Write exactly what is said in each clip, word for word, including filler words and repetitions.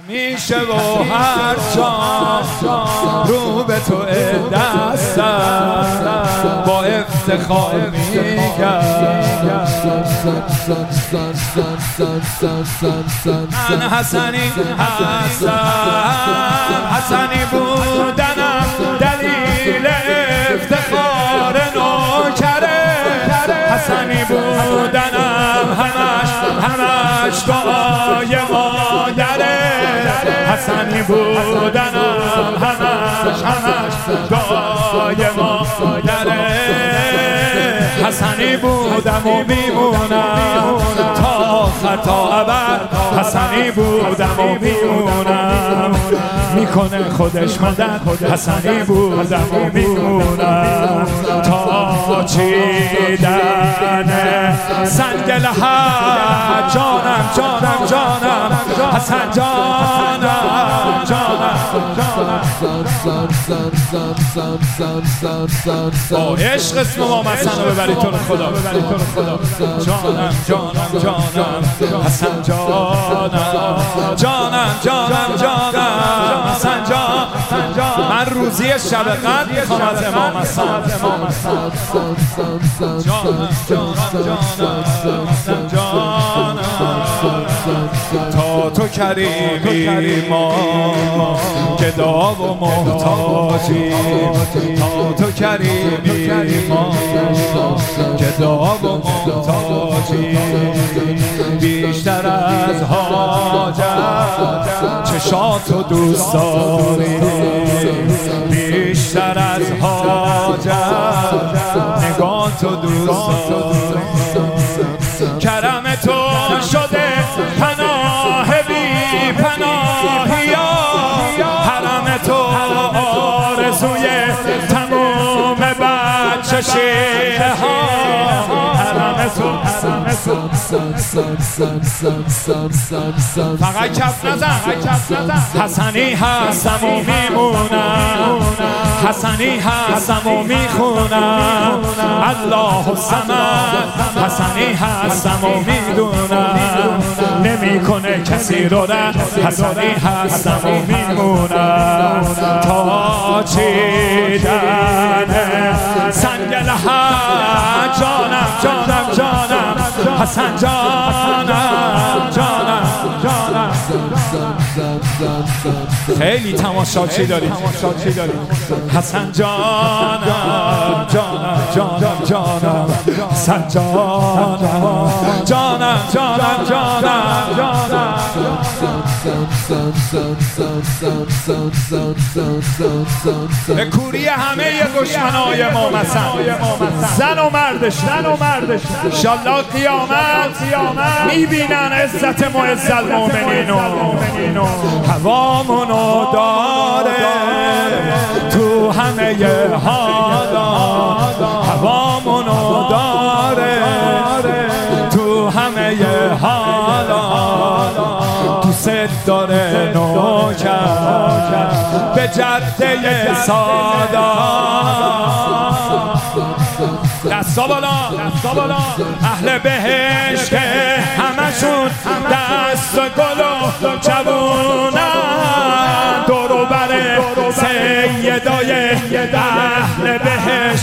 میشه و هر جا رو به تو دستم با افتخار میگم من حسنی هستم، حسنی بودنم دلیل افتخار نوکره، حسنی بودنم همش همش دعای مادره، حسنی بودنم همش همش دعای مادره، حسنی بودم و میمونم تا آخر تا ابد، حسنی بودم و میمونم میکنه خودش مدد، حسنی بودم و میمونم تا چیدن سنگ لحد، جانم جانم جانم حسن جانم جانم با عشق اسم امام حسن رو ببری تو رو خدا، جانم جانم جانم حسن جانم جانم جانم جانم حسن جان. من روزی شب قدر میخوام از امام حسن، جانم جانم جانم حسن جانم تا تو کریمی ما گدا و محتاجی، تا تو کریمی ما گدا و محتاجی، بیشتر از حاجت چشاتو دوست داری، بیشتر از حاجت نگاهتو دوست داری، کرم تو شده پناه بی پناهیا، حرم تو آرزوی تمام بچه شیعه ها، حرم تو فقط کف نزن حسنی هستم و میمونم، حسنی هستم و میخونم الله الصمد، حسنی هستم و میدونم نمیکنه کسی رو رد، حسنی هستم و میمونم تا چیدن سنگ لحد، جانم جانم جانم حسن جانم جانم جانم. خیلی تماشاچی داریم حسن جانم جانم جانم جانم حسن جانم جانم جانم جانم جانم. به کوری همه دشمنای امام حسن، زن و مردش زن و مردش انشالله قیامت میبینن عزت معز المؤمنین، هوامونو داره تو همه حالا، هوامونو داره تو همه حالا، دوست داره نوکر به جده سادا، دستا بالا اهل بهشت که همشون دست گل و جوونن، دورو بره سیدای اهل بهشت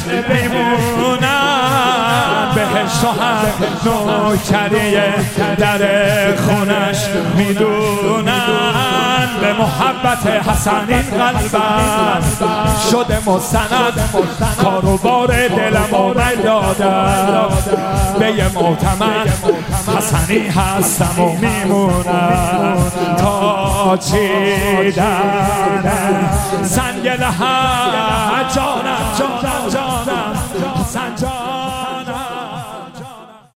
میمونن، بهشت و هم نوکریه در خونش میدونن، به محبت حسنین قلبم شده مستند، کاروبار دلم آمد دادم به یه معتمد، حسنی هستم و میمونم تا چیدن سنگ لحد.